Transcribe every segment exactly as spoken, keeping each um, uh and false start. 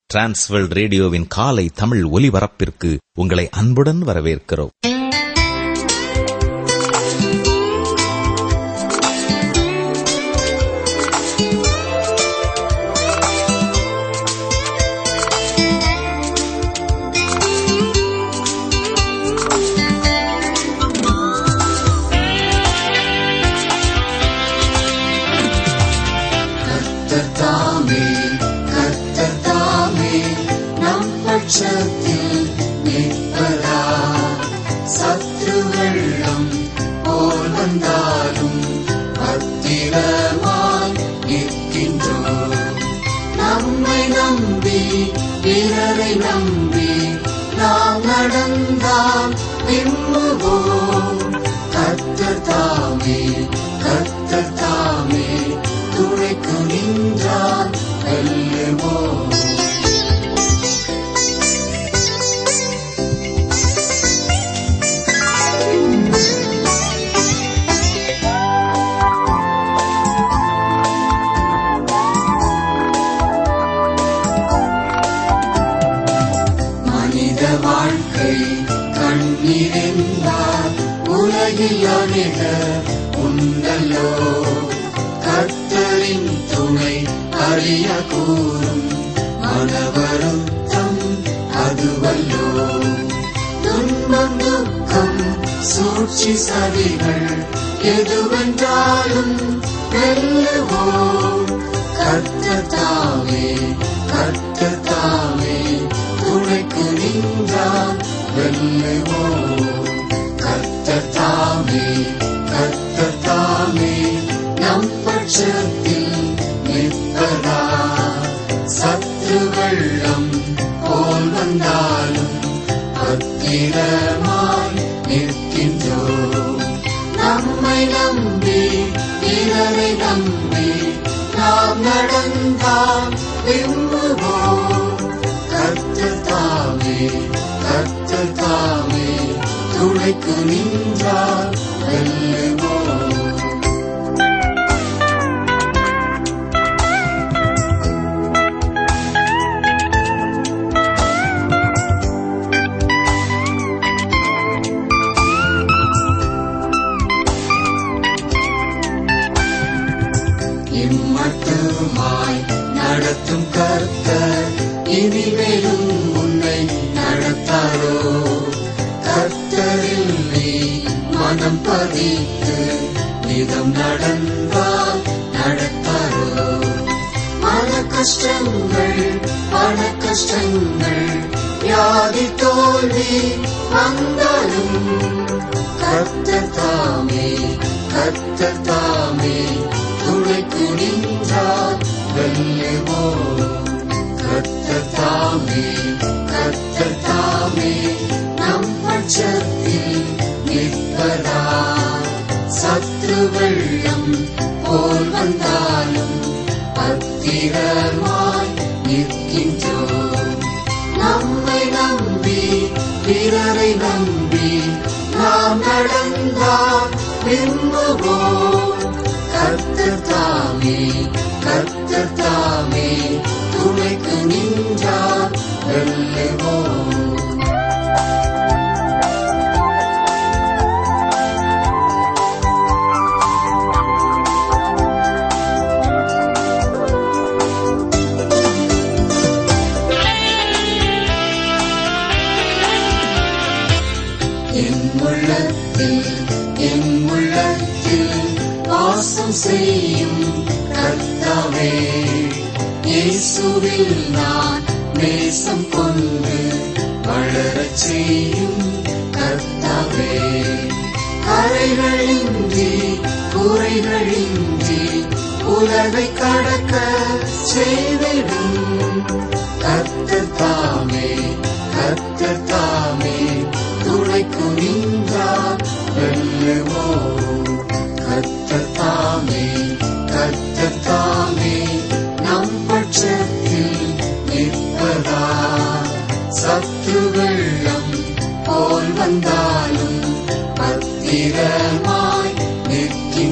Transworld ரேடியோவின் காலை தமிழ் ஒலிபரப்பிற்கு உங்களை அன்புடன் வரவேற்கிறோம்.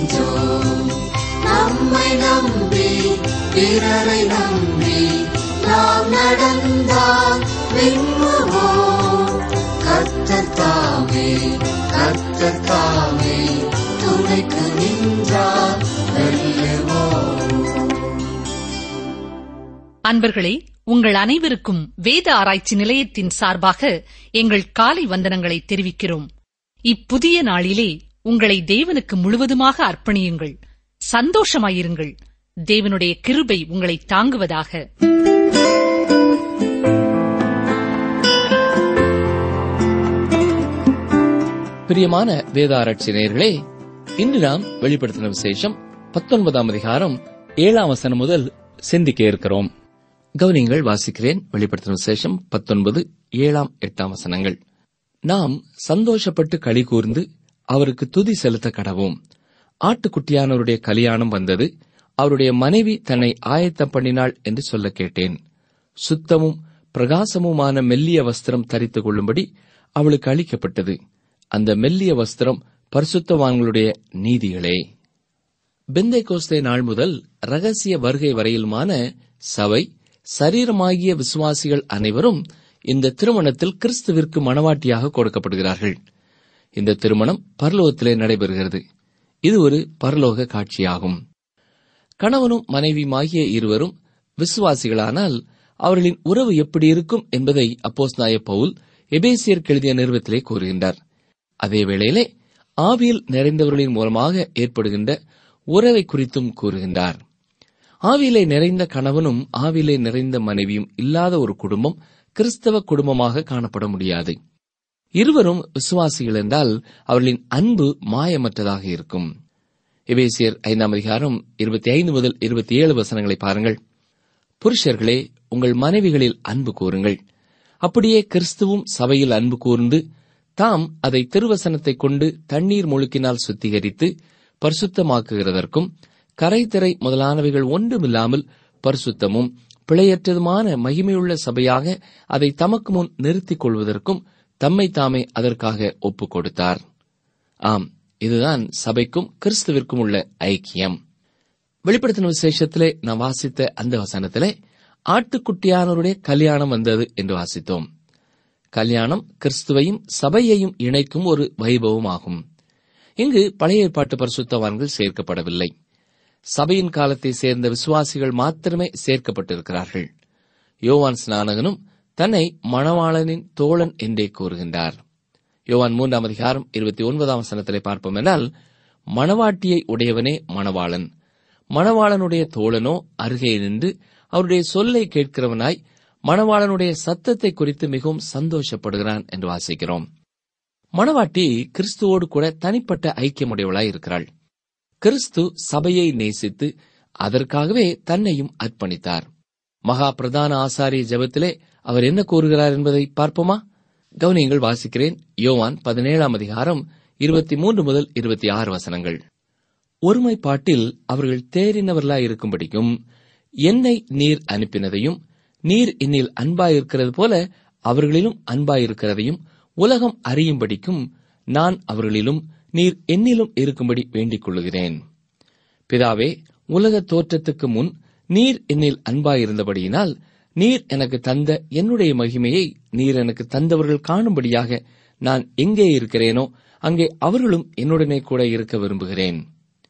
நம்மை நம்பி பிறரை நம்பி நாம் நடந்தால் வெல்லுவோம். கர்த்தர் தாமே கர்த்தர் தாமே துணைக்கு நின்றால் வெல்லுவோம். அன்பர்களே, உங்கள் அனைவருக்கும் வேத ஆராய்ச்சி நிலையத்தின் சார்பாக எங்கள் காலை வந்தனங்களை தெரிவிக்கிறோம். இப்புதிய நாளிலே உங்களை தேவனுக்கு முழுவதுமாக அர்ப்பணியுங்கள். சந்தோஷமாயிருங்கள். தேவனுடைய கிருபை உங்களை தாங்குவதாக. பிரியமான வேத ஆராய்ச்சி நேயர்களே, இன்று நாம் வெளிப்படுத்தின விசேஷம் பத்தொன்பதாம் அதிகாரம் ஏழாம் வசனம் முதல் சிந்திக்க இருக்கிறோம். கவனிங்கள், வாசிக்கிறேன். வெளிப்படுத்தின விசேஷம் பத்தொன்பது ஏழாம் எட்டாம் வசனங்கள். நாம் சந்தோஷப்பட்டு களி கூர்ந்து அவருக்கு துதி செலுத்த கடவோம். ஆட்டுக்குட்டியானவருடைய கல்யாணம் வந்தது, அவருடைய மனைவி தன்னை ஆயத்தம் பண்ணினாள் என்று சொல்ல கேட்டேன். சுத்தமும் பிரகாசமுமான மெல்லிய வஸ்திரம் தரித்துக் கொள்ளும்படி அவளுக்கு அளிக்கப்பட்டது. அந்த மெல்லிய வஸ்திரம் பரிசுத்தவான்களுடைய நீதிகளே. பெந்தேகோஸ்தே நாள் முதல் ரகசிய வருகை வரையிலுமான சபை சரீரமாகிய விசுவாசிகள் அனைவரும் இந்த திருமணத்தில் கிறிஸ்துவிற்கு மணவாட்டியாக கொடுக்கப்படுகிறார்கள். இந்த திருமணம் பரலோகத்திலே நடைபெறுகிறது. இது ஒரு பரலோக காட்சியாகும். கணவனும் மனைவியுமாகிய இருவரும் விசுவாசிகளானால் அவர்களின் உறவு எப்படி இருக்கும் என்பதை அப்போஸ்தலனாகிய பவுல் எபேசியருக்கு எழுதிய நிருபத்திலே கூறுகின்றார். அதே வேளையிலே ஆவியில் நிறைந்தவர்களின் மூலமாக ஏற்படுகின்ற உறவை குறித்தும் கூறுகின்றார். ஆவியிலே நிறைந்த கணவனும் ஆவியிலே நிறைந்த மனைவியும் இல்லாத ஒரு குடும்பம் கிறிஸ்தவ குடும்பமாக காணப்பட முடியாது. இருவரும் விசுவாசிகள் என்றால் அவர்களின் அன்பு மாயமற்றதாக இருக்கும். எபேசியர் ஐந்தாம் அதிகாரம் இருபத்தி ஐந்து முதல் இருபத்தி ஏழு வசனங்களை பாருங்கள். புருஷர்களே, உங்கள் மனைவிகளில் அன்பு கூறுங்கள். அப்படியே கிறிஸ்துவும் சபையில் அன்பு கூர்ந்து தாம் அதை திருவசனத்தை கொண்டு தண்ணீர் முழுக்கினால் சுத்திகரித்து பரிசுத்தமாக்குகிறதற்கும் கரைதிரை முதலானவைகள் ஒன்றுமில்லாமல் பரிசுத்தமும் பிழையற்றதுமான மகிமையுள்ள சபையாக அதை தமக்கு முன் நிறுத்திக் கொள்வதற்கும் தம்மை தாமே அதற்காக ஒப்புக் கொடுத்தார். ஆம், இதுதான் சபைக்கும் கிறிஸ்துவிற்கும் உள்ள ஐக்கியம். வெளிப்படுத்தின விசேஷத்திலே நாம் வாசித்த அந்த வசனத்திலே ஆட்டுக்குட்டியானவருடைய கல்யாணம் வந்தது என்று வாசித்தோம். கல்யாணம் கிறிஸ்துவையும் சபையையும் இணைக்கும் ஒரு வைபவமாகும். இங்கு பழைய ஏற்பாட்டு பரிசுத்தவான்கள் சேர்க்கப்படவில்லை. சபையின் காலத்தை சேர்ந்த விசுவாசிகள் மாத்திரமே சேர்க்கப்பட்டிருக்கிறார்கள். யோவான் ஸ்நானகனும் தன்னை மணவாளனின் தோழன் என்றே கூறுகின்றார். யோவான் மூன்றாம் அதிகாரம் இருபத்தி ஒன்பதாம் வசனத்திலே பார்ப்போம் என்றால், மணவாட்டியை உடையவனே மணவாளன், மணவாளனுடைய தோழனோ அருகே நின்று அவருடைய சொல்லை கேட்கிறவனாய் மணவாளனுடைய சத்தத்தை குறித்து மிகவும் சந்தோஷப்படுகிறான் என்று வாசிக்கிறோம். மணவாட்டி கிறிஸ்துவோடு கூட தனிப்பட்ட ஐக்கியமுடையவளாய் இருக்கிறாள். கிறிஸ்து சபையை நேசித்து அதற்காகவே தன்னையும் அர்ப்பணித்தார். மகா பிரதான ஆசாரிய ஜெபத்திலே அவர் என்ன கூறுகிறார் என்பதை பார்ப்போமா? கவனியங்கள், வாசிக்கிறேன். யோவான் பதினேழாம் அதிகாரம் இருபத்தி மூன்று முதல் இருபத்தி ஆறு வசனங்கள். ஒருமைப்பாட்டில் அவர்கள் தேறினவர்களாய் இருக்கும்படிக்கும் என்னை நீர் அனுப்பினதையும் நீர் என்னில் அன்பாயிருக்கிறது போல அவர்களிலும் அன்பாயிருக்கிறதையும் உலகம் அறியும்படிக்கும் நான் அவர்களிலும் நீர் என்னிலும் இருக்கும்படி வேண்டிக் கொள்ளுகிறேன். பிதாவே, உலக தோற்றத்துக்கு முன் நீர் என்னில் அன்பாயிருந்தபடியினால் நீர் எனக்கு தந்த என்னுடைய மகிமையை நீர் எனக்கு தந்தவர்கள் காணும்படியாக நான் எங்கே இருக்கிறேனோ அங்கே அவர்களும் என்னுடனே கூட இருக்க விரும்புகிறேன்.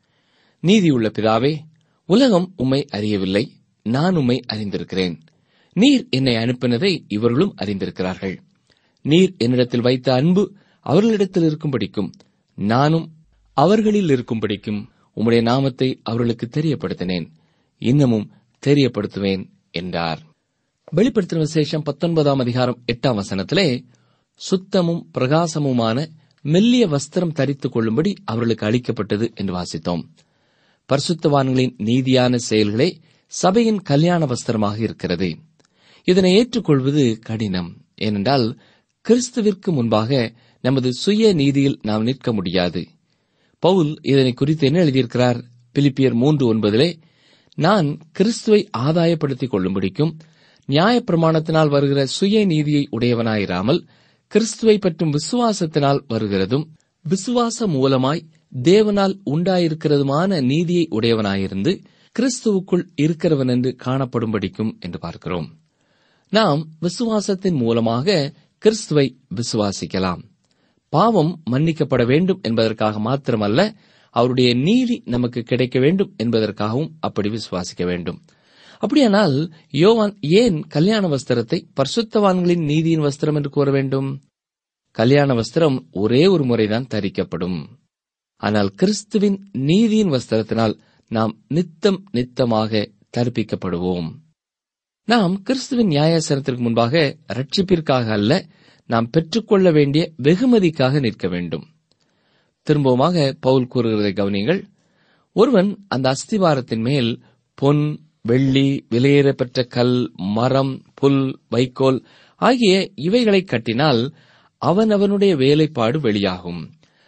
நீதியுள்ள பிதாவே, உலகம் உம்மை அறியவில்லை, நான் உம்மை அறிந்திருக்கிறேன். நீர் என்னை அனுப்பினதை இவர்களும் அறிந்திருக்கிறார்கள். நீர் என்னிடத்தில் வைத்த அன்பு அவர்களிடத்தில் இருக்கும்படிக்கும் நானும் அவர்களில் இருக்கும்படிக்கும் உம்முடைய நாமத்தை அவர்களுக்கு தெரியப்படுத்தினேன், இன்னமும் தெரியப்படுத்துவேன் என்றார். வெளிப்படுத்தின விசேஷம் பத்தொன்பதாம் அதிகாரம் எட்டாம் வசனத்திலே சுத்தமும் பிரகாசமுமான மெல்லிய வஸ்திரம் தரித்துக் கொள்ளும்படி அவர்களுக்கு அளிக்கப்பட்டது என்று வாசித்தோம். பரிசுத்தவான்களின் நீதியான செயல்களே சபையின் கல்யாண வஸ்திரமாக இருக்கிறது. இதனை ஏற்றுக்கொள்வது கடினம். ஏனென்றால் கிறிஸ்துவிற்கு முன்பாக நமது சுய நீதியில் நாம் நிற்க முடியாது. பவுல் இதனை குறித்து என்ன எழுதியிருக்கிறார்? பிலிப்பியர் மூன்று ஒன்பதிலே, நான் கிறிஸ்துவை ஆதாயப்படுத்திக் கொள்ளும்படிக்கும் நியாயப்பிரமாணத்தினால் வருகிற சுய நீதியை உடையவனாயிராமல் கிறிஸ்துவை பற்றும் விசுவாசத்தினால் வருகிறதும் விசுவாச மூலமாய் தேவனால் உண்டாயிருக்கிறதுமான நீதியை உடையவனாயிருந்து கிறிஸ்துவுக்குள் இருக்கிறவன் என்று காணப்படும்படிக்கும் என்று பார்க்கிறோம். நாம் விசுவாசத்தின் மூலமாக கிறிஸ்துவை விசுவாசிக்கலாம். பாவம் மன்னிக்கப்பட வேண்டும் என்பதற்காக மாத்திரமல்ல, அவருடைய நீதி நமக்கு கிடைக்க வேண்டும் என்பதற்காகவும் அப்படி விசுவாசிக்க வேண்டும். அப்படியானால் யோவான் ஏன் கல்யாண வஸ்திரத்தை பரிசுத்தவான்களின் நீதியின் வஸ்திரம் என்று கூற வேண்டும்? கல்யாண வஸ்திரம் ஒரே ஒரு முறைதான் தரிக்கப்படும். ஆனால் கிறிஸ்துவின் நீதியின் வஸ்திரத்தினால் நாம் நித்தம் நித்தமாக தரிப்பிக்கப்படுவோம். நாம் கிறிஸ்துவின் நியாயாசனத்திற்கு முன்பாக ரட்சிப்பிற்காக அல்ல, நாம் பெற்றுக்கொள்ள வேண்டிய வெகுமதிக்காக நிற்க வேண்டும். திரும்பவுமாக பவுல் கூறுகிறதை கவனியுங்கள். ஒருவன் அந்த அஸ்திவாரத்தின் மேல் பொன், வெள்ளி, விலையேறப்பெற்ற கல், மரம், புல், வைக்கோல் ஆகிய இவைகளை கட்டினால் அவன் அவனுடைய வேலைப்பாடு வெளியாகும்.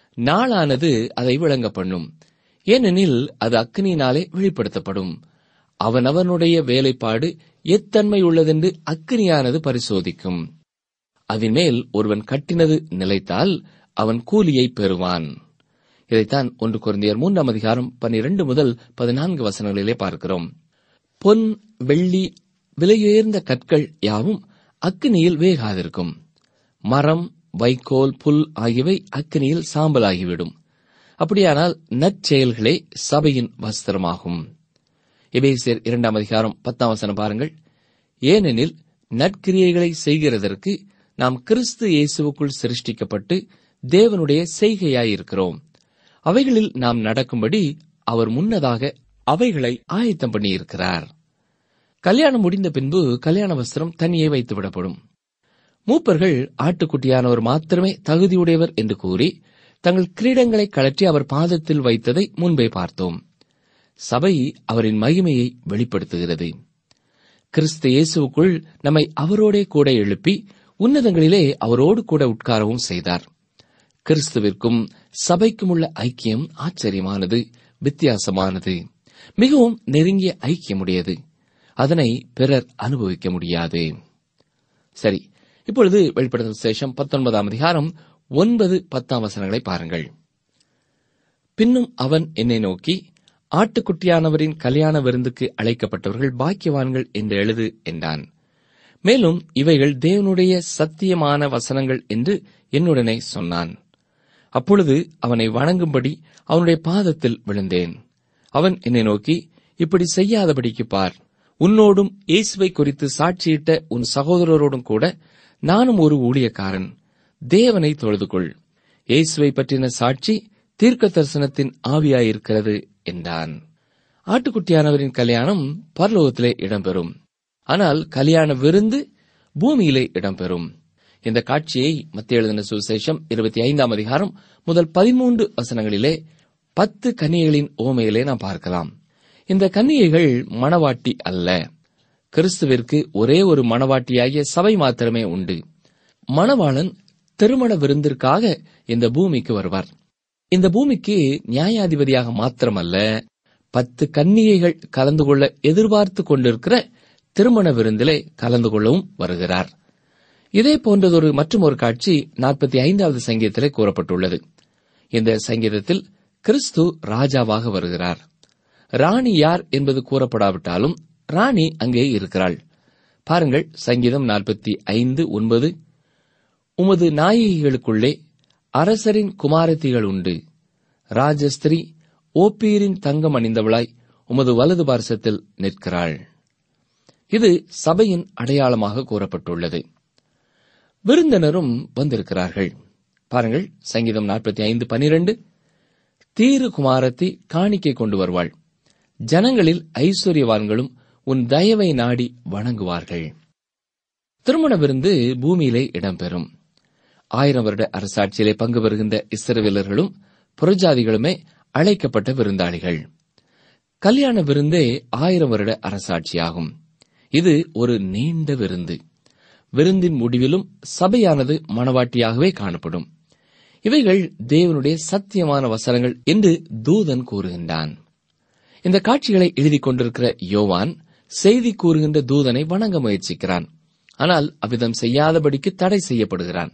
நாளானது அதை விளங்க பண்ணும். ஏனெனில் அது அக்கினியினாலே வெளிப்படுத்தப்படும். அவன் அவனுடைய வேலைப்பாடு எத்தன்மை உள்ளதென்று அக்கினியானது பரிசோதிக்கும். அதன் மேல் ஒருவன் கட்டினது நிலைத்தால் அவன் கூலியை பெறுவான். இதைத்தான் ஒன்று கொரிந்தியர் மூன்றாம் அதிகாரம் பன்னிரண்டு முதல் பதினான்கு வசனங்களிலே பார்க்கிறோம். பொன், வெள்ளி, விலையுயர்ந்த கற்கள் யாவும் அக்கினியில் வேகாதிருக்கும். மரம், வைக்கோல், புல் ஆகியவை அக்கினியில் சாம்பலாகிவிடும். அப்படியானால் நற்செயல்களே சபையின் வஸ்திரமாகும். எபேசியர் இரண்டாம் அதிகாரம் பத்தாம் வசனம் பாருங்கள். ஏனெனில் நற்கிரியைகளை செய்கிறதற்கு நாம் கிறிஸ்து இயேசுவுக்குள் சிருஷ்டிக்கப்பட்டு தேவனுடைய செய்கையாயிருக்கிறோம். அவைகளில் நாம் நடக்கும்படி அவர் முன்னதாக அவைகளை ஆயத்தம் பண்ணியிருக்கிறார். கல்யாணம் முடிந்த பின்பு கல்யாண வஸ்திரம் தனியே வைத்துவிடப்படும். மூப்பர்கள் ஆட்டுக்குட்டியானவர் மாத்திரமே தகுதியுடையவர் என்று கூறி தங்கள் கிரீடங்களை கழற்றி அவர் பாதத்தில் வைத்ததை முன்பே பார்த்தோம். சபை அவரின் மகிமையை வெளிப்படுத்துகிறது. கிறிஸ்து இயேசுவுக்குள் நம்மை அவரோடே கூட எழுப்பி உன்னதங்களிலே அவரோடு கூட உட்காரவும் செய்தார். கிறிஸ்துவிற்கும் சபைக்கும் உள்ள ஐக்கியம் ஆச்சரியமானது, வித்தியாசமானது, மிகவும் நெருங்கிய ஐக்கியமுடையது. அதனை பிறர் அனுபவிக்க முடியாது. சரி, இப்பொழுது வெளிப்படுத்தும் விசேஷம் பத்தொன்பதாம் அதிகாரம் ஒன்பது பத்தாம் வசனங்களை பாருங்கள். பின்னும் அவன் என்னை நோக்கி, ஆட்டுக்குட்டியானவரின் கல்யாண விருந்துக்கு அழைக்கப்பட்டவர்கள் பாக்கியவான்கள் என்று எழுது என்றான். மேலும் இவைகள் தேவனுடைய சத்தியமான வசனங்கள் என்று என்னுடனே சொன்னான். அப்பொழுது அவனை வணங்கும்படி அவனுடைய பாதத்தில் விழுந்தேன். அவன் என்னை நோக்கி, இப்படி செய்யாதபடிக்கு பார், உன்னோடும் இயேசுவை குறித்து சாட்சியிட்ட உன் சகோதரரோடும் கூட நானும் ஒரு ஊழியக்காரன். தேவனை தொழுதுகொள். இயேசுவை பற்றின சாட்சி தீர்க்க தரிசனத்தின் ஆவியாயிருக்கிறது என்றான். ஆட்டுக்குட்டியானவரின் கல்யாணம் பரலோகத்திலே இடம்பெறும். ஆனால் கல்யாண விருந்து பூமியிலே இடம்பெறும். இந்த காட்சியை மத்திய எழுதின சுவிசேஷம் இருபத்தி ஐந்தாம் அதிகாரம் முதல் பதிமூன்று வசனங்களிலே பத்து கன்னிகைகளின் ஓமையிலே நாம் பார்க்கலாம். இந்த கன்னிகைகள் மணவாட்டி அல்ல. கிறிஸ்துவிற்கு ஒரே ஒரு மணவாட்டியாகிய சபை மாத்திரமே உண்டு. மணவாளன் திருமண விருந்திற்காக இந்த பூமிக்கு வருவார். இந்த பூமிக்கு நியாயாதிபதியாக மாத்திரமல்ல, பத்து கன்னிகைகள் கலந்து கொள்ள எதிர்பார்த்து கொண்டிருக்கிற திருமண விருந்திலே கலந்து கொள்ளவும் வருகிறார். இதே போன்றதொரு மற்றும் ஒரு காட்சி நாற்பத்தி ஐந்தாவது சங்கீதத்திலே கூறப்பட்டுள்ளது. இந்த சங்கீதத்தில் கிறிஸ்து ராஜாவாக வருகிறார். ராணி யார் என்பது கூறப்படாவிட்டாலும் ராணி அங்கே இருக்கிறாள். பாருங்கள், சங்கீதம் நாற்பத்தி ஐந்து ஒன்பது. உமது நாயகிகளுக்குள்ளே அரசரின் குமாரத்திகள் உண்டு. ராஜஸ்திரீ ஓப்பீரின் தங்கம் அணிந்தவளாய் உமது வலது பார்சத்தில் நிற்கிறாள். இது சபையின் அடையாளமாக கூறப்பட்டுள்ளது. விருந்தினரும் வந்திருக்கிறார்கள். பாருங்கள், சங்கீதம் நாற்பத்தி ஐந்து பனிரெண்டு. தீரு குமாரத்தி காணிக்கை கொண்டு வருவாள். ஜனங்களில் ஐஸ்வர்யவான்களும் உன் தயவை நாடி வணங்குவார்கள். திருமண விருந்து பூமியிலே இடம்பெறும். ஆயிரம் வருட அரசாட்சியிலே பங்கு பெறுகின்ற இஸ்ரவேலர்களும் புறஜாதிகளுமே அழைக்கப்பட்ட விருந்தாளிகள். கல்யாண விருந்தே ஆயிரம் வருட அரசாட்சியாகும். இது ஒரு நீண்ட விருந்து. விருந்தின் முடிவிலும் சபையானது மணவாட்டியாகவே காணப்படும். இவைகள் தேவனுடைய சத்தியமான வசனங்கள் என்று தூதன் கூறுகின்றான். இந்த காட்சிகளை எழுதிக் கொண்டிருக்கிற யோவான் செய்தி கூறுகின்ற தூதனை வணங்க முயற்சிக்கிறான். ஆனால் அவ்விதம் செய்யாதபடிக்கு தடை செய்யப்படுகிறான்.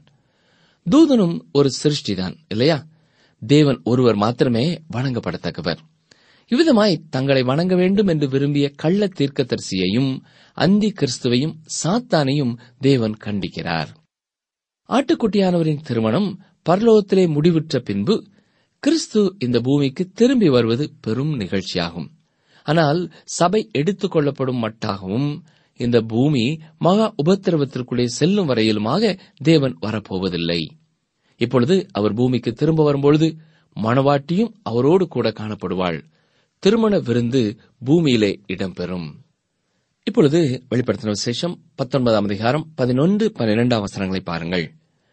தூதனும் ஒரு சிருஷ்டிதான் இல்லையா? தேவன் ஒருவர் மாத்திரமே வணங்கப்படத்தக்கவர். இவ்விதமாய் தங்களை வணங்க வேண்டும் என்று விரும்பிய கள்ள தீர்க்கதரிசியையும் அந்தி கிறிஸ்துவையும் சாத்தானையும் தேவன் கண்டிக்கிறார். ஆட்டுக்குட்டியானவரின் திருமணம் பரலோகத்திலே முடிவுற்ற பின்பு கிறிஸ்து இந்த பூமிக்கு திரும்பி வருவது பெரும் நிகழ்ச்சியாகும். ஆனால் சபை எடுத்துக் கொள்ளப்படும் மட்டாகவும் இந்த பூமி மகா உபத்திரவத்திற்குள்ளே செல்லும் வரையிலுமாக தேவன் வரப்போவதில்லை. இப்பொழுது அவர் பூமிக்கு திரும்ப வரும்பொழுது மணவாட்டியும் அவரோடு கூட காணப்படுவாள். திருமண விருந்து பூமியிலே இடம்பெறும். இப்பொழுது வெளிப்படுத்தின விசேஷம் பத்தொன்பதாம் அதிகாரம் பதினொன்று பன்னிரண்டாம் வசனங்களை பாருங்கள்.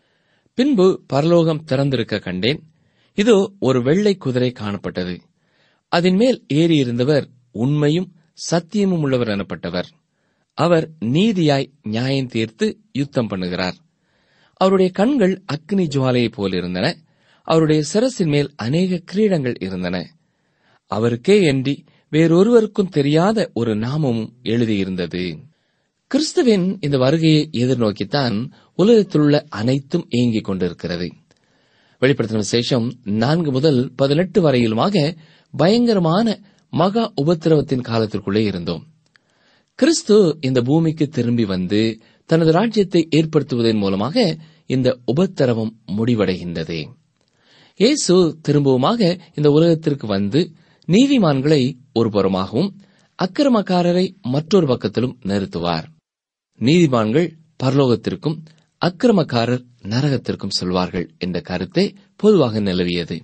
பின்பு பரலோகம் திறந்திருக்க கண்டேன். இதோ ஒரு வெள்ளை குதிரை காணப்பட்டது. அதன் மேல் ஏறியிருந்தவர் உண்மையும் சத்தியமும் உள்ளவர் எனப்பட்டவர். அவர் நீதியாய் நியாயம் தீர்த்து யுத்தம் பண்ணுகிறார். அவருடைய கண்கள் அக்னி ஜுவாலையைப் போலிருந்தன. அவருடைய சிரசின் மேல் அநேக கிரீடங்கள் இருந்தன. அவருக்கே அன்றி வேறொருவருக்கும் தெரியாத ஒரு நாமமும் எழுதியிருந்தது. கிறிஸ்துவின் இந்த வருகையை எதிர்நோக்கித்தான் உலகத்திலுள்ள அனைத்தும் இயங்கிக் கொண்டிருக்கிறது. வெளிப்படுத்தின விசேஷம் நான்கு முதல் பதினெட்டு வரையிலுமாக பயங்கரமான மகா உபத்திரவத்தின் காலத்திற்குள்ளே இருந்தோம். கிறிஸ்து இந்த பூமிக்கு திரும்பி வந்து தனது ராஜ்யத்தை ஏற்படுத்துவதன் மூலமாக இந்த உபத்திரவம் முடிவடைகின்றது. இயேசு திரும்பவுமாக இந்த உலகத்திற்கு வந்து நீதிமான்களை ஒரு புறமாகவும் அக்கிரமக்காரரை மற்றொரு பக்கத்திலும் நிறுத்துவார். நீதிமான்கள் பரலோகத்திற்கும் அக்கிரமக்காரர் நரகத்திற்கும் செல்வார்கள் என்ற கருத்தே பொதுவாக நிலவியது.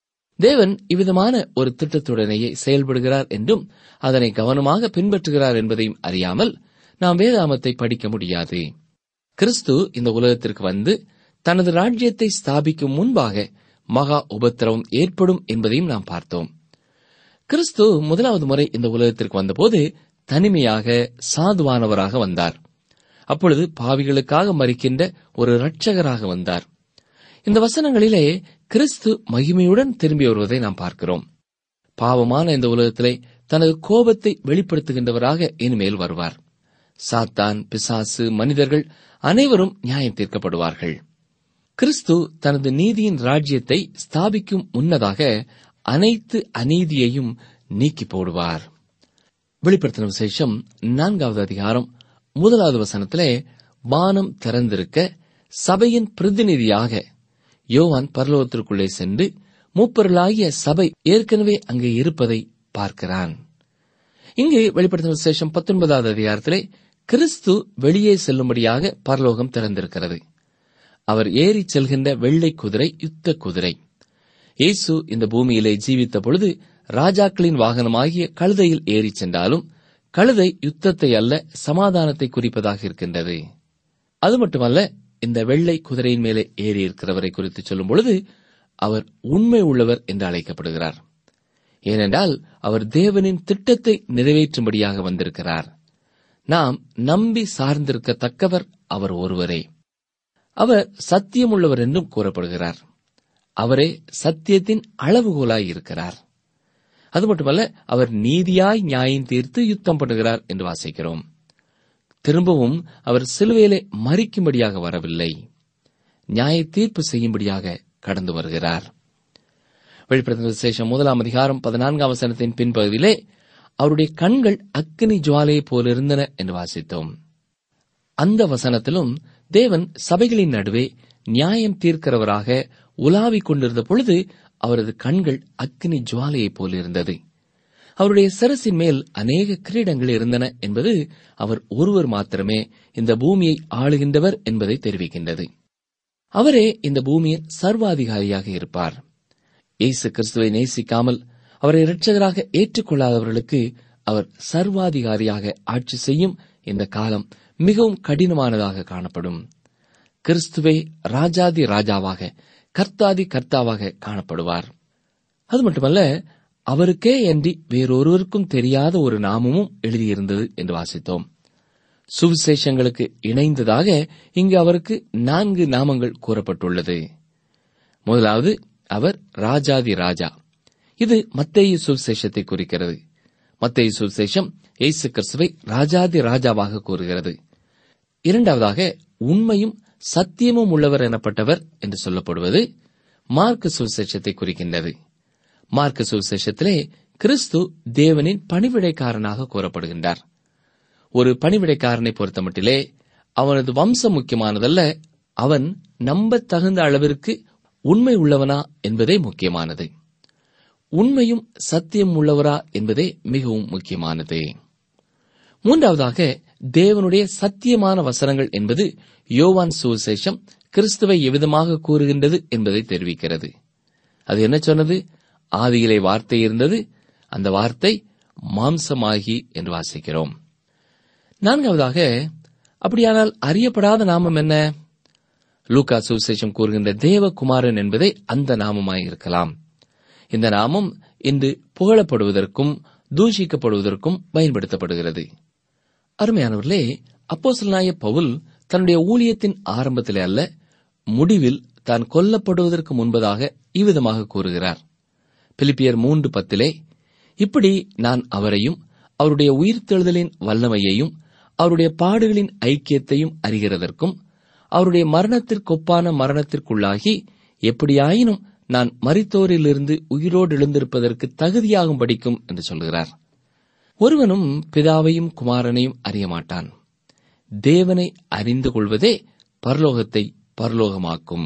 தேவன் இவ்விதமான ஒரு திட்டத்துடனேயே செயல்படுகிறார் என்றும் அதனை கவனமாக பின்பற்றுகிறார் என்பதையும் அறியாமல் நாம் வேதாமத்தை படிக்க முடியாது. கிறிஸ்து இந்த உலகத்திற்கு வந்து தனது ராஜ்யத்தை ஸ்தாபிக்கும் முன்பாக மகா உபத்திரவம் ஏற்படும் என்பதையும் நாம் பார்த்தோம். கிறிஸ்து முதலாவது முறை இந்த உலகத்திற்கு வந்தபோது தனிமையாக சாதுவானவராக வந்தார். அப்பொழுது பாவிகளுக்காக மரிக்கின்ற ஒரு இரட்சகராக வந்தார். இந்த வசனங்களிலே கிறிஸ்து மகிமையுடன் திரும்பி வருவதை நாம் பார்க்கிறோம். பாவமான இந்த உலகத்திலே தனது கோபத்தை வெளிப்படுத்துகின்றவராக இனிமேல் வருவார். சாத்தான், பிசாசு, மனிதர்கள் அனைவரும் நியாயம் தீர்க்கப்படுவார்கள். கிறிஸ்து தனது நீதியின் ராஜ்யத்தை ஸ்தாபிக்கும் முன்னதாக அனைத்து அநீதியையும் நீக்கி போடுவார். வெளிப்படுத்தின விசேஷம் நான்காவது அதிகாரம் முதலாவது வசனத்திலே வானம் திறந்திருக்க சபையின் பிரதிநிதியாக யோவான் பரலோகத்திற்குள்ளே சென்று மூப்பர்களாகிய சபை ஏற்கனவே அங்கே இருப்பதை பார்க்கிறான். இங்கு வெளிப்படுத்தின விசேஷம் பத்தொன்பதாவது அதிகாரத்திலே கிறிஸ்து வெளியே செல்லும்படியாக பரலோகம் திறந்திருக்கிறது. அவர் ஏறிச் செல்கின்ற வெள்ளை குதிரை யுத்த குதிரை. இயேசு இந்த பூமியிலே ஜீவித்த பொழுது ராஜாக்களின் வாகனமாகிய கழுதையில் ஏறிச் சென்றாலும் கழுதை யுத்தத்தை அல்ல சமாதானத்தை குறிப்பதாக இருக்கின்றது. அது மட்டுமல்ல, இந்த வெள்ளை குதிரையின் மேலே ஏறி இருக்கிறவரை குறித்து சொல்லும் பொழுது அவர் உண்மை உள்ளவர் என்று அழைக்கப்படுகிறார். ஏனென்றால் அவர் தேவனின் திட்டத்தை நிறைவேற்றும்படியாக வந்திருக்கிறார். நாம் நம்பி சார்ந்திருக்கத்தக்கவர் அவர் ஒருவரே. அவர் சத்தியமுள்ளவர் என்றும் கூறப்படுகிறார். அவரே சத்தியத்தின் அளவுகோலாய் இருக்கிறார். அது மட்டுமல்ல, அவர் நீதியாய் நியாயம் தீர்த்து யுத்தம் பண்ணுகிறார் என்று வாசிக்கிறோம். திரும்பவும் அவர் சிலுவையிலே மரிக்கும்படியாக வரவில்லை, நியாய தீர்ப்பு செய்யும்படியாக கடந்து வருகிறார். வெளிப்படுத்தின விசேஷம் முதலாம் அதிகாரம் பதினான்காம் வசனத்தின் பின்பகுதியிலே அவருடைய கண்கள் அக்கினி ஜுவாலையை போலிருந்தன என்று வாசித்தோம். அந்த வசனத்திலும் தேவன் சபைகளின் நடுவே நியாயம் தீர்க்கிறவராக உலாவிக் கொண்டிருந்த பொழுது அவரது கண்கள் அக்கினி ஜுவாலையைப் போலிருந்தது. அவருடைய சிரசின் மேல் அநேக கிரீடங்கள் இருந்தன என்பது அவர் ஒருவர் மாத்திரமே இந்த பூமியை ஆளுகின்றவர் என்பதை தெரிவிக்கின்றது. அவரே இந்த பூமியின் சர்வாதிகாரியாக இருப்பார். இயேசு கிறிஸ்துவை நேசிக்காமல் அவரை இரட்சகராக ஏற்றுக்கொள்ளாதவர்களுக்கு அவர் சர்வாதிகாரியாக ஆட்சி செய்யும் இந்த காலம் மிகவும் கடினமானதாக காணப்படும். கிறிஸ்துவே ராஜாதி ராஜாவாக, கர்த்தாதி கர்த்தாவாக காணப்படுவார். அது மட்டுமல்ல, அவருக்கே அன்றி வேறொருவருக்கும் தெரியாத ஒரு நாமமும் எழுதியிருந்தது என்று வாசித்தோம். சுவிசேஷங்களுக்கு இணைந்ததாக இங்கு அவருக்கு நான்கு நாமங்கள் கூறப்பட்டுள்ளது. முதலாவது, அவர் ராஜாதி ராஜா. இது மத்தேயு சுவிசேஷத்தை குறிக்கிறது. மத்தேயு சுவிசேஷம் இயேசு கிறிஸ்துவை ராஜாதி ராஜாவாக கூறுகிறது. இரண்டாவதாக, உண்மையும் சத்தியமும் உள்ளவர் எனப்பட்டவர் என்று சொல்லப்படுவது மார்க்கு சுவிசேஷத்தை குறிக்கின்றது. மார்க்கு சுவிசேஷத்திலே கிறிஸ்து தேவனின் பணிவிடைக்காரனாக கூறப்படுகின்றார். ஒரு பணிவிடைக்காரனை பொறுத்தமட்டிலே அவனது வம்சம் முக்கியமானதல்ல, அவன் நம்பத் தகுந்த அளவிற்கு உண்மை உள்ளவனா என்பதே முக்கியமானது. உண்மையும் சத்தியம் உள்ளவரா என்பதே மிகவும் முக்கியமானது. மூன்றாவதாக, தேவனுடைய சத்தியமான வசனங்கள் என்பது யோவான் சுவிசேஷம் கிறிஸ்துவை எவ்விதமாக கூறுகின்றது என்பதை தெரிவிக்கிறது. அது என்ன சொன்னது? ஆதியிலே வார்த்தை இருந்தது, அந்த வார்த்தை மாம்சமாகி என்று வாசிக்கிறோம். நான்காவதாக, அப்படியானால் அறியப்படாத நாமம் என்ன? லூக்கா சுவிசேஷம் கூறுகின்ற தேவகுமாரன் என்பதே அந்த நாமமாயிருக்கலாம். இந்த நாமம் இன்று புகழப்படுவதற்கும் தூஷிக்கப்படுவதற்கும் பயன்படுத்தப்படுகிறது. அருமையானவர்களே, அப்போஸ்தலனாகிய பவுல் தன்னுடைய ஊழியத்தின் ஆரம்பத்திலே அல்ல, முடிவில் தான் கொல்லப்படுவதற்கு முன்பதாக இவ்விதமாக கூறுகிறார். பிலிப்பியர் மூன்று பத்திலே, இப்படி நான் அவரையும் அவருடைய உயிர்த்தெழுதலின் வல்லமையையும் அவருடைய பாடுகளின் ஐக்கியத்தையும் அறிகிறதற்கும் அவருடைய மரணத்திற்கொப்பான மரணத்திற்குள்ளாகி எப்படியாயினும் நான் மரித்தோரிலிருந்து உயிரோடு எழுந்திருப்பதற்கு தகுதியாகும் படிக்கும் என்று சொல்கிறார். ஒருவனும் பிதாவையும் குமாரனையும் அறிய மாட்டான். தேவனை அறிந்து கொள்வதே பரலோகத்தை பரலோகமாக்கும்.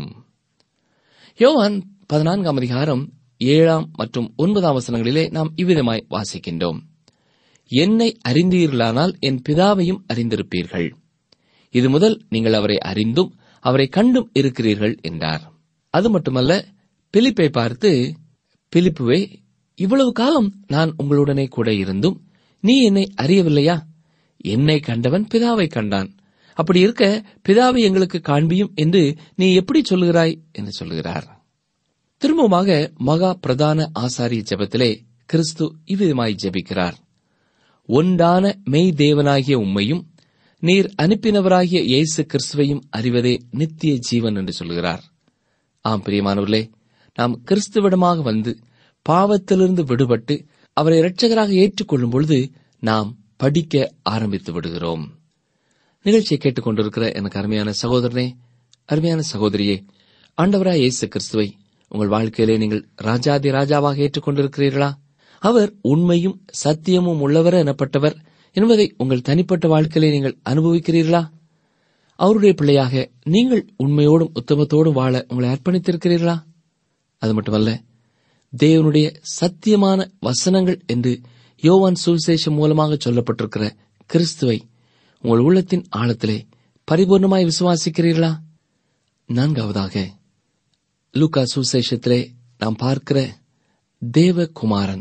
யோவான் பதினான்காம் அதிகாரம் ஏழாம் மற்றும் ஒன்பதாம் வசனங்களிலே நாம் இவ்விதமாய் வாசிக்கின்றோம். என்னை அறிந்தீர்களானால் என் பிதாவையும் அறிந்திருப்பீர்கள். இது முதல் நீங்கள் அவரை அறிந்தும் அவரை கண்டும் இருக்கிறீர்கள் என்றார். அது மட்டுமல்ல, பிலிப்பை பார்த்து, பிலிப்புவே, இவ்வளவு காலம் நான் உங்களுடனே கூட இருந்தும் நீ என்னை அறியவில்லையா? என்னை கண்டவன் பிதாவை கண்டான். அப்படி இருக்க பிதாவை எங்களுக்கு காண்பியும் என்று நீ எப்படி சொல்லுகிறாய் என்று சொல்லுகிறார். திரும்பமாக மகா பிரதான ஆசாரிய ஜெபத்திலே கிறிஸ்து இவ்விதமாய் ஜெபிக்கிறார். ஒன்றான மெய் தேவனாகிய உம்மையும் நீர் அனுப்பினவராகிய இயேசு கிறிஸ்துவையும் அறிவதே நித்திய ஜீவன் என்று சொல்கிறார். ஆம் பிரியமானவர்களே, நாம் கிறிஸ்துவிடமாக வந்து பாவத்திலிருந்து விடுபட்டு அவரை இரட்சகராக ஏற்றுக்கொள்ளும் பொழுது நாம் படிக்க ஆரம்பித்து விடுகிறோம். நிகழ்ச்சியை கேட்டுக் கொண்டிருக்கிற எனக்கு அருமையான சகோதரனே, அருமையான சகோதரியே, ஆண்டவராய் இயேசு கிறிஸ்துவை உங்கள் வாழ்க்கையிலே நீங்கள் ராஜாதி ராஜாவாக ஏற்றுக்கொண்டிருக்கிறீர்களா? அவர் உண்மையும் சத்தியமும் உள்ளவர் எனப்பட்டவர் என்பதை உங்கள் தனிப்பட்ட வாழ்க்கையிலே நீங்கள் அனுபவிக்கிறீர்களா? அவருடைய பிள்ளையாக நீங்கள் உண்மையோடும் உத்தமத்தோடும் வாழ உங்களை அர்ப்பணித்திருக்கிறீர்களா? அது மட்டுமல்ல, தேவனுடைய சத்தியமான வசனங்கள் என்று யோவான் சுவிசேஷம் மூலமாக சொல்லப்பட்டிருக்கிற கிறிஸ்துவை உங்கள் உள்ளத்தின் ஆழத்திலே பரிபூர்ணமாய் விசுவாசிக்கிறீர்களா? நான்காவதாக, லூக்கா சுவிசேஷத்திலே நாம் பார்க்கிற தேவகுமாரன்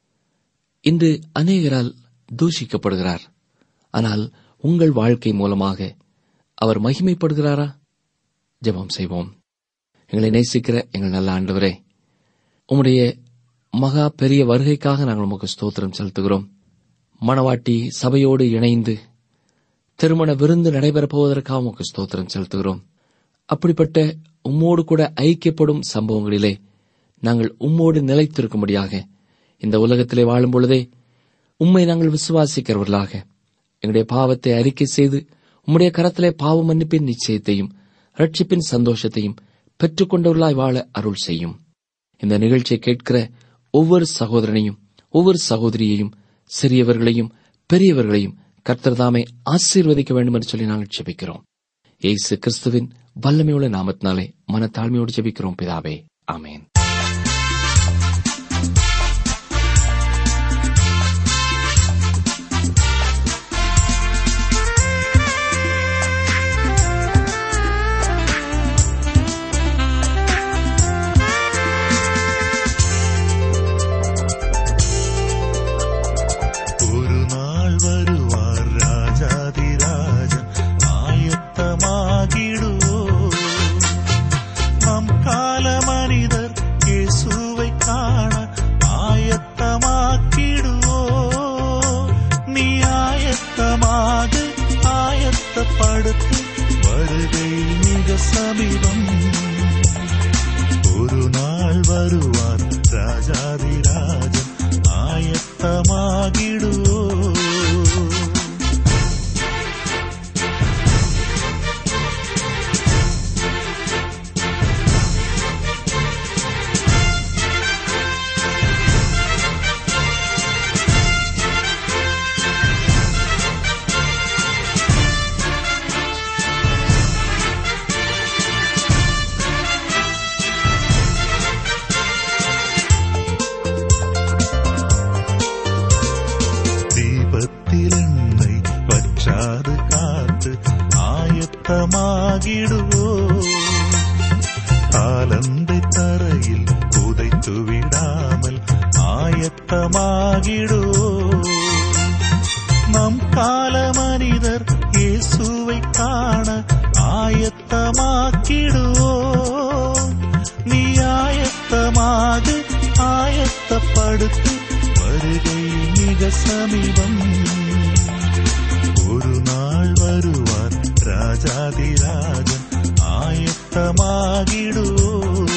இன்று அநேகரால் தூஷிக்கப்படுகிறார். ஆனால் உங்கள் வாழ்க்கை மூலமாக அவர் மகிமைப்படுகிறாரா? ஜெபம் செய்வோம். எங்களை நேசிக்கிற எங்கள் நல்ல ஆண்டவரே, உம்முடைய மகா பெரிய வருகைக்காக நாங்கள் உமக்கு ஸ்தோத்திரம் செலுத்துகிறோம். மணவாட்டி சபையோடு இணைந்து திருமண விருந்து நடைபெறப் போவதற்காக உமக்கு ஸ்தோத்திரம் செலுத்துகிறோம். அப்படிப்பட்ட உம்மோடு கூட ஐக்கியப்படும் சம்பவங்களிலே நாங்கள் உம்மோடு நிலைத்திருக்கும்படியாக இந்த உலகத்திலே வாழும் பொழுதே உம்மை நாங்கள் விசுவாசிக்கிறவர்களாக எங்களுடைய பாவத்தை அறிக்கை செய்து உம்முடைய கரத்திலே பாவ மன்னிப்பின் நிச்சயத்தையும் ரட்சிப்பின் சந்தோஷத்தையும் பெற்றுக் கொண்டவர்களாய் வாழ அருள் செய்யும். இந்த நிகழ்ச்சியை கேட்கிற ஒவ்வொரு சகோதரனையும் ஒவ்வொரு சகோதரியையும் சிறியவர்களையும் பெரியவர்களையும் கர்த்தர்தாமே ஆசீர்வதிக்க வேண்டும் என்று சொல்லி நாங்கள் ஜெபிக்கிறோம். இயேசு கிறிஸ்துவின் வல்லமையுள்ள நாமத்தினாலே மனத்தாழ்மையோடு ஜெபிக்கிறோம் பிதாவே, ஆமேன். வருகை மிக சமீபம். ஒரு நாள் வருவார் ராஜாதி ராஜன், ஆயத்தமாகிடுவோ. ஆயத்தமாகிடுவோம். காலந்தை தரையில் புதைத்து விடாமல் ஆயத்தமாகிடுவோம். நம் கால மனிதர் இயேசுவை காண ஆயத்தமாக்கிடுவோம். நீ ஆயத்தமாக ஆயத்தப்படுத்து, வருகை மிக சமீபம். ஒரு நாள் வருவார் ராஜாதிராஜன், ஆயத்தமாகிடுவோம்.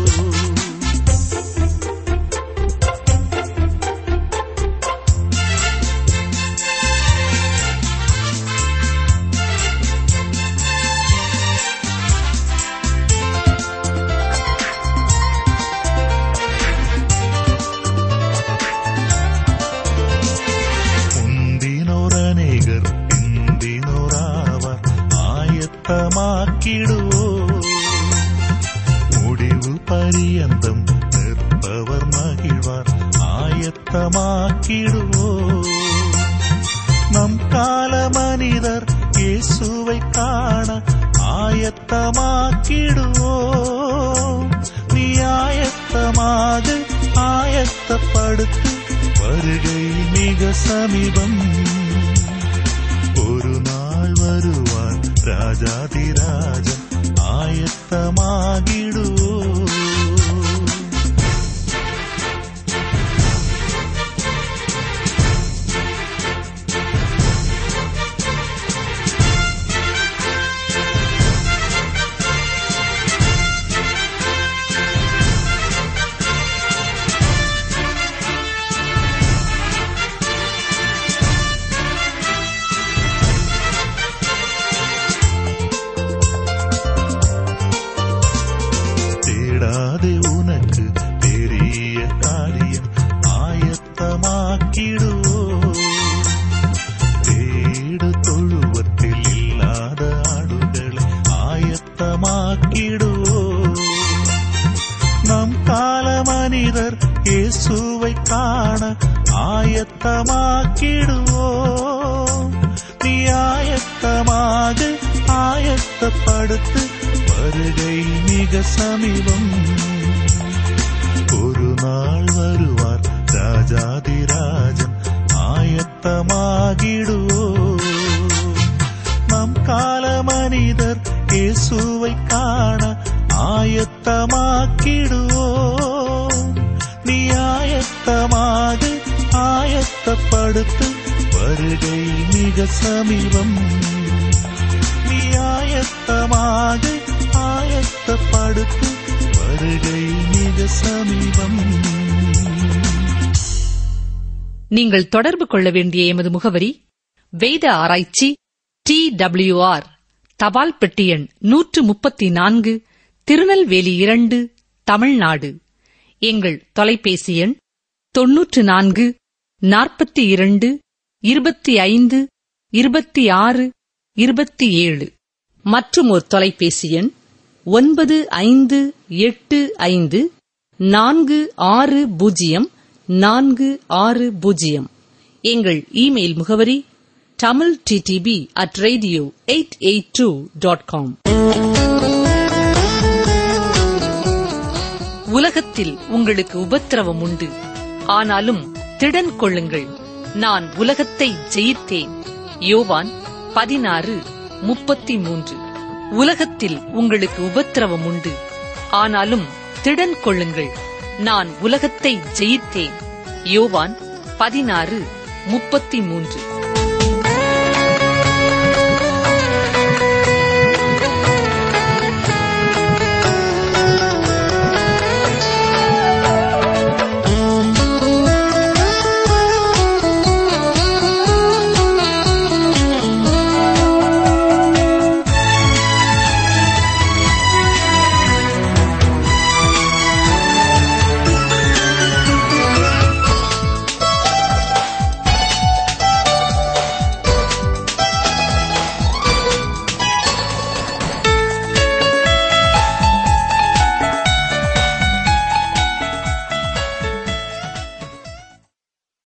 முடிவு பரியந்தம் நிற்பவர் மகிழ்வார், ஆயத்தமாக்கிடுவோம். நம் கால மனிதர் இயேசுவை காண ஆயத்தமாக்கிடுவோம். நீ ஆயத்தமாக ஆயத்தப்படுத்து, வருகை மிக சமீபம். ஒரு நாள் வருவார் ராஜாதிராஜன், ஆயத்தமாகிடுவோம். உனக்கு பெரிய காரியம் ஆயத்தமாக்கிடுவோம். தேடு தொழுவத்தில் இல்லாத ஆடுகளை ஆயத்தமாக்கிடுவோம். நம் கால மனிதர் இயேசுவை காண ஆயத்தமாக்கிடுவோம். நீ ஆயத்தமாக ஆயத்தப்படுத்து, வருகை மிக சமீபம். ஒரு நாள் வருவார் ராஜாதிராஜன், ஆயத்தமாகிடுவோம். நம் கால மனிதர் இயேசுவை காண ஆயத்தமாக்கிடுவோம். நீ ஆயத்தமாக ஆயத்தப்படுத்து, வருகை மிக சமீபம். நீ ஆயத்தமாக ஆயத்தப்படுத்து, வருகை மிக சமீபம். நீங்கள் தொடர்பு கொள்ள வேண்டிய எமது முகவரி: வேத ஆராய்ச்சி, டி டபிள்யூ ஆர், தபால் பெட்டி எண் நூற்று முப்பத்தி நான்கு, திருநெல்வேலி இரண்டு, தமிழ்நாடு. எங்கள் தொலைபேசி எண் தொன்னூற்று நான்கு நாற்பத்தி இரண்டு இருபத்தி ஐந்து இருபத்தி ஆறு இருபத்தி ஏழு. மற்றும் ஒரு தொலைபேசி எண் ஒன்பது ஐந்து எட்டு ஐந்து நான்கு ஆறு பூஜ்ஜியம் நான்கு ஆறு பூஜ்ஜியம். எங்கள் இமெயில் முகவரி Tamil DTP at radio eight eight two dot com. உலகத்தில் உங்களுக்கு உபத்திரவம் உண்டு, ஆனாலும் திடன் கொள்ளுங்கள், நான் உலகத்தை ஜெயித்தேன். யோவான் பதினாறு முப்பத்தி மூன்று. உலகத்தில் உங்களுக்கு உபத்திரவம் உண்டு, ஆனாலும் திடன் கொள்ளுங்கள், நான் உலகத்தை ஜெயித்தேன். யோவான் பதினாறு முப்பத்தி மூன்று.